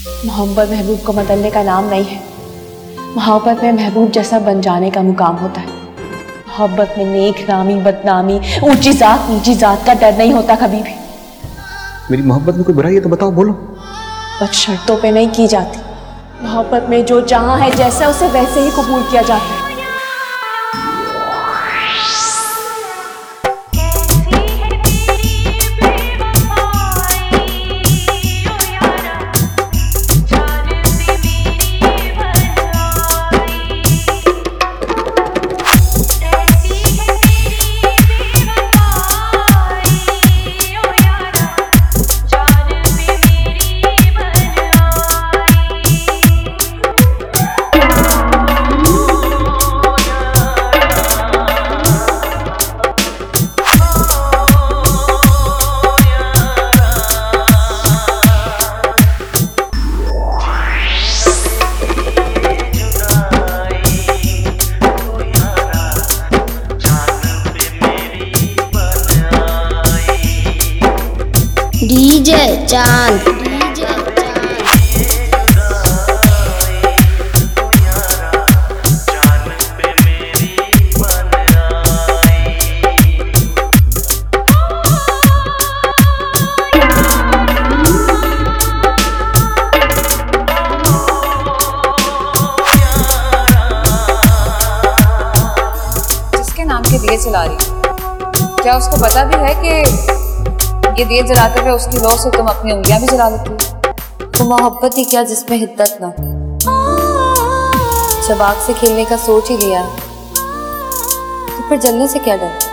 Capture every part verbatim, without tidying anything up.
मोहब्बत महबूब को बदलने का नाम नहीं है। मोहब्बत में महबूब जैसा बन जाने का मुकाम होता है। मोहब्बत में नेक नामी, बदनामी, ऊंची जात नीची जात का डर नहीं होता कभी भी। मेरी मोहब्बत में कोई बुराई है तो बताओ, बोलो। बस शर्तों पे नहीं की जाती। मोहब्बत में जो जहां है जैसा उसे वैसे ही कबूल किया जाता है। डीजे चांद जिसके नाम के दिए जला रही, क्या उसको पता भी है कि ये दिए जलाते हुए उसकी लौ से तुम अपनी उंगलियां भी जला लेती हो? वो मोहब्बत ही क्या जिसमें हिद्दत ना। जब आग से खेलने का सोच ही लिया तो फिर जलने से क्या डर।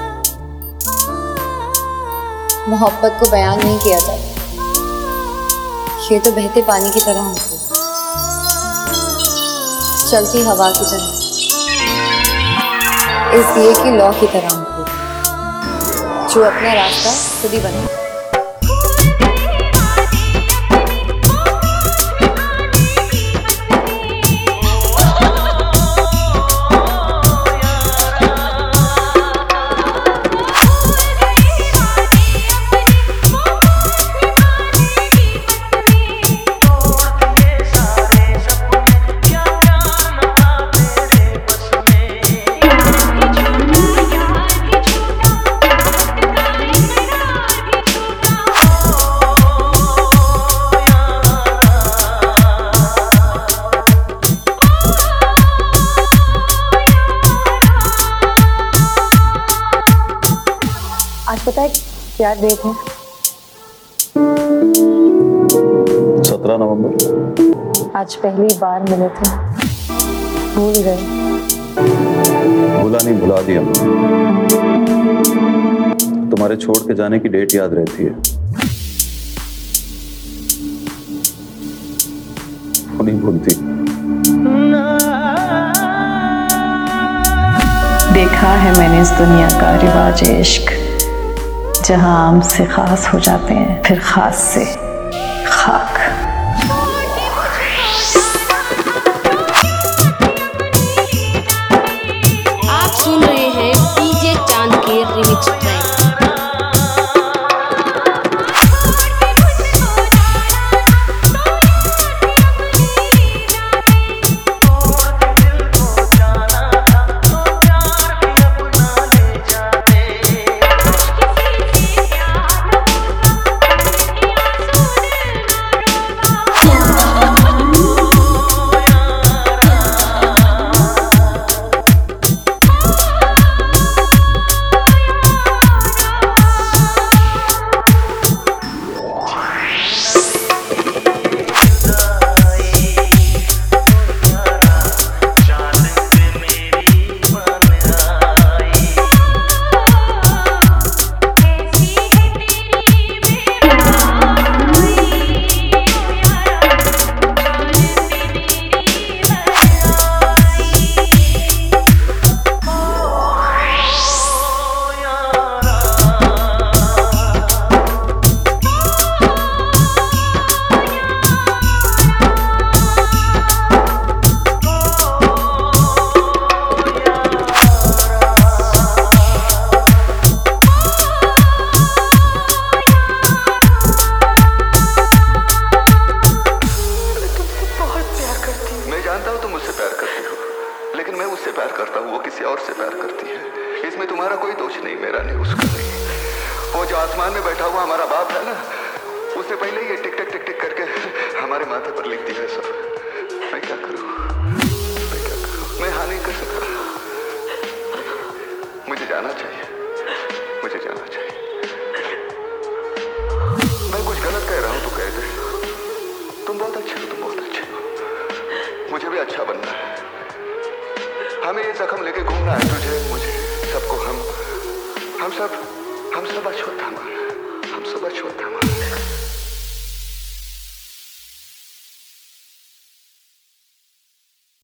मोहब्बत को बयान नहीं किया जाता, ये तो बहते पानी की तरह होती, चलती हवा की तरह, इस दिए की लौ की तरह होती जो अपना रास्ता खुद ही बना। आज पता है क्या डेट है? सत्रह नवंबर। आज पहली बार मिले थे, भूल गए? भूला नहीं, भुला दिया। तुम्हारे छोड़ के जाने की डेट याद रहती है, वो नहीं भूलती। देखा है मैंने इस दुनिया का रिवाज इश्क, जहां आम से खास हो जाते हैं, फिर खास से खाक। आप सुन रहे हैं डीजे चांद के रिमिक्स ट्रैक। किसी और से प्यार करती है। इसमें तुम्हारा कोई दोष नहीं, मेरा नहीं, उसका नहीं। वो जो आसमान में बैठा हुआ हमारा बाप है ना, उसने पहले ही ये टिक टिक टिक टिक करके हमारे माथे पर लिख दिया है सब। मैं क्या करूं, मैं क्या करूं, मैं हाँ नहीं कर सकता। मुझे जाना चाहिए, मुझे जाना चाहिए। मैं कुछ गलत कह रहा हूं तो कह दे। तुम बहुत अच्छे हो, तुम बहुत अच्छे हो। मुझे भी अच्छा बनना है। हमें ये जख्म लेके घूमना है, तुझे, मुझे, सबको। हम हम सब हम सब अश्वत्थामा, हम सब अश्वत्थामा।